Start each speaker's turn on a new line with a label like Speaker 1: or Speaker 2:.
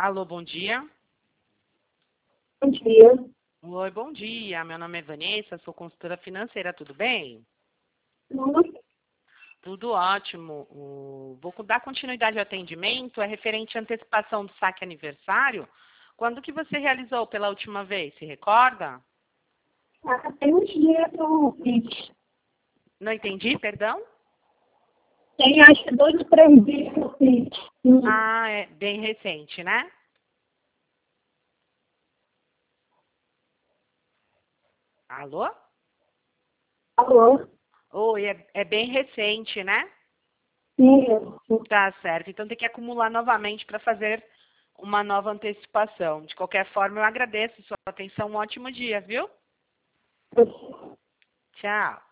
Speaker 1: Alô, bom dia.
Speaker 2: Bom dia.
Speaker 1: Oi, bom dia. Meu nome é Vanessa, sou consultora financeira, tudo bem? Tudo ótimo. Vou dar continuidade ao atendimento, é referente à antecipação do saque aniversário. Quando que você realizou pela última vez, se recorda?
Speaker 2: Tem uns dias que eu fiz.
Speaker 1: Não entendi, perdão?
Speaker 2: Tem acho que 2 ou 3 dias que eu fiz.
Speaker 1: Ah, é bem recente, né? Alô?
Speaker 2: Alô?
Speaker 1: Oi, é bem recente, né?
Speaker 2: Isso.
Speaker 1: Tá certo. Então tem que acumular novamente para fazer uma nova antecipação. De qualquer forma, eu agradeço sua atenção. Um ótimo dia, viu? Tchau.